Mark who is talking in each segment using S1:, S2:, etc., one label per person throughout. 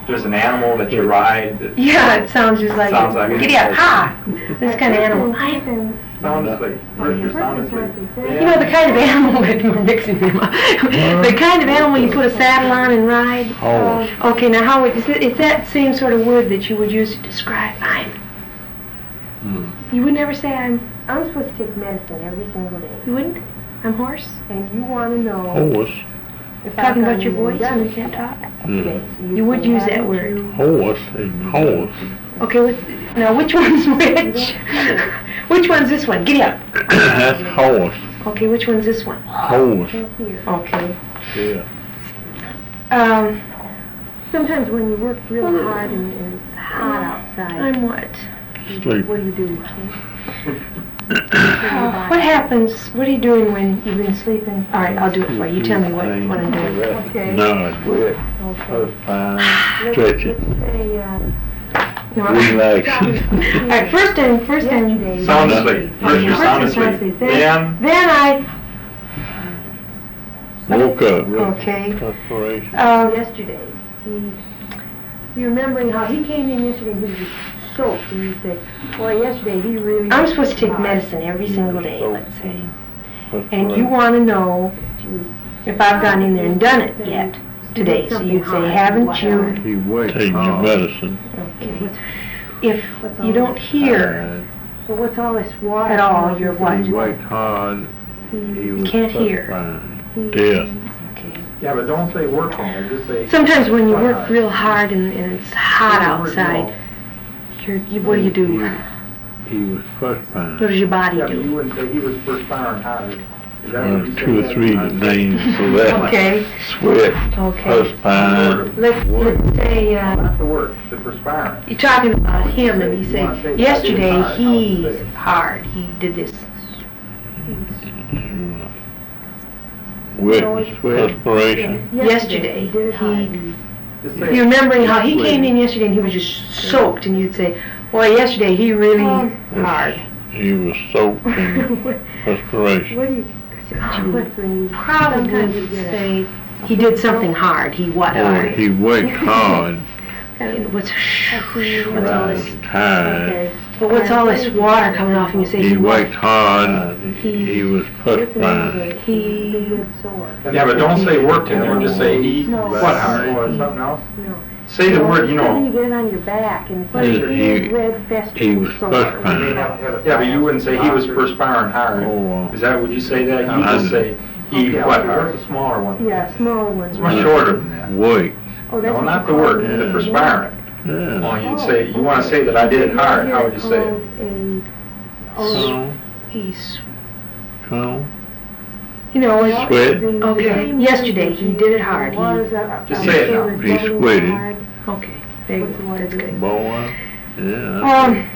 S1: there's an animal that you ride that
S2: Yeah, it sounds just like
S1: Sounds like it.
S2: giddy up, ha! This kind of animal.
S1: sounds like, your sound is like,
S2: You know, the kind of animal that we're mixing them up. The kind of animal you put a saddle on and ride.
S3: Horse.
S2: Okay, now how is that same sort of word that you would use to describe I'm? You would never say I'm
S4: supposed to take medicine every single day.
S2: You wouldn't? I'm hoarse?
S4: And you want to know
S3: Horse.
S4: if
S2: Talking
S4: I've
S2: about your
S4: gotten
S2: voice
S4: done
S2: when you can't talk?
S4: today. So
S2: You would
S4: say,
S2: use that
S4: haven't
S2: word.
S4: you-
S3: Horse is horse.
S2: Okay, now which one's which? Which one's this one? Giddy up.
S3: That's horse.
S2: Okay, which one's this one?
S3: Horse.
S4: Can't hear.
S2: Okay.
S3: Yeah.
S4: Sometimes when you work real hard and it's hot outside,
S2: I'm what?
S3: Sleep.
S4: what do you do?
S2: What happens? What are you doing when you've been sleeping? All right, I'll do it for you. You tell me what I'm doing.
S4: Okay.
S3: Nod.
S4: Okay.
S3: Fine.
S4: Let's
S3: Stretch it.
S4: say,
S2: No,
S3: Relax.
S2: all right, first time.
S4: yesterday.
S1: sound asleep. First you're sound asleep. Then,
S2: Then I.
S3: Woke up.
S2: Okay.
S3: Perspiration.
S4: Yesterday, you're remembering how he came in yesterday and he was soaked, and you say, boy, yesterday he really...
S2: I'm supposed to take medicine every single day, let's say. And you want to know if I've gone in there and done it yet today. So you'd say, haven't you?
S3: He wakes taking your medicine.
S2: Okay. If you don't hear
S4: So what's all this water?
S2: at all, you're what?
S3: He worked hard. He was
S2: can't hear.
S3: fine. Deaf.
S2: Okay.
S1: yeah, but don't say work on it, just say.
S2: Sometimes when you work real hard and it's hot outside, what do you do?
S3: He was first
S2: What
S3: fine.
S2: does your body
S1: Yeah, but you
S2: do?
S1: wouldn't say he was perspiring hard. Is that what you said?
S3: 2 or 3 names for that.
S2: Okay,
S3: Sweat.
S2: okay.
S3: Perspire.
S2: Let's say,
S1: Not the work, the perspiring.
S2: you're talking about him and you say, yesterday he's hard, he did this.
S3: Wet. Perspiration.
S2: Yesterday,
S4: he did it hard.
S1: Just say,
S2: You're remembering how he came in yesterday and he was just soaked and you'd say, boy, yesterday he really hard.
S3: He was soaked in perspiration.
S4: What do you... What's when you...
S2: Probably
S4: sometimes you
S2: would
S4: get
S2: say he did something hard, he what?
S3: Or he worked hard.
S2: And what's all this?
S3: Tired.
S4: Okay.
S2: But what's all this water coming off and you say
S3: He
S2: what?
S3: worked hard. He was perspiring.
S2: He-
S4: good sore.
S1: yeah, but don't say worked in there, just say he,
S4: No.
S1: what hard, or something else.
S4: No.
S1: Say the word, you
S4: Then you
S1: know.
S4: get it on your back and it's like
S3: He-
S4: a big red
S3: he
S4: festering
S3: was
S4: sore.
S3: perspiring.
S1: Yeah, but you wouldn't say he was perspiring hard.
S3: Oh,
S1: Is that, would you say that? You just say he, what hard? What's the smaller one?
S4: Yeah, small one.
S1: It's much shorter than that.
S3: work.
S4: Oh, that's
S1: No,
S4: what
S1: not
S4: you
S1: the
S4: call
S1: word,
S4: it.
S1: the perspiring.
S3: Yeah.
S1: Oh, you'd say, you wanna say that I did it hard, how would you say it?
S2: He's,
S3: Come.
S2: you know, it's,
S3: Sweat.
S2: okay, yesterday he did it hard, he,
S1: Just say it now.
S3: He sweated.
S2: okay, there you go, that's good.
S3: Boy. Yeah.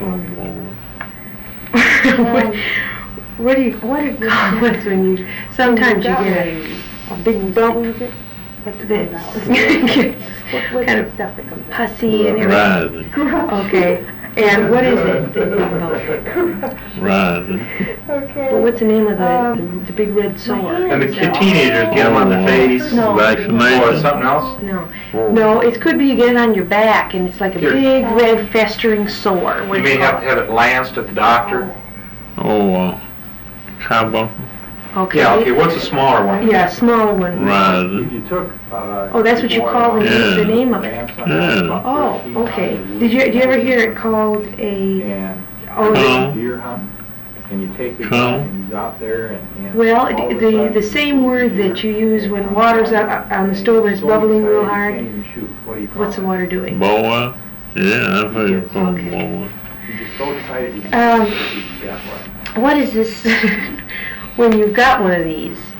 S2: What do you call it when you, sometimes you get a big bump that's
S4: What
S2: kind of
S4: stuff that comes out?
S2: pussy and everything.
S3: Rising.
S2: Okay, and what is it, the big bump?
S3: Rising.
S4: Okay.
S2: Well, what's the name of the big red sore?
S1: And the teenagers get them on their face,
S2: No.
S3: Vaccination.
S1: or something else?
S2: No, it could be you get it on your back and it's like a
S1: Here.
S2: big red festering sore. What
S1: You
S2: do
S1: may have
S2: call
S1: to have it lanced at the doctor.
S3: Oh, carbuncle.
S2: Okay.
S1: Yeah, okay, what's a smaller one?
S2: Yeah, small one.
S3: Rising.
S1: You took,
S2: Oh, that's what you call the name of it.
S3: Yeah.
S2: Oh, okay. Did you ever hear it called a,
S1: And
S2: oh,
S3: Come.
S1: deer hunt, and you take the
S3: Come.
S1: gun and you go out there and
S2: well,
S1: all of a
S2: the
S1: sudden,
S2: same word that you use when water's on the stove and it's bubbling real hard,
S1: What do you call
S2: what's the
S1: it?
S2: water doing?
S3: Boy. Yeah, I've heard it from
S2: Okay.
S3: boy.
S1: You just so excited you
S2: Um,
S1: yeah, what?
S2: What is this, when you've got one of these,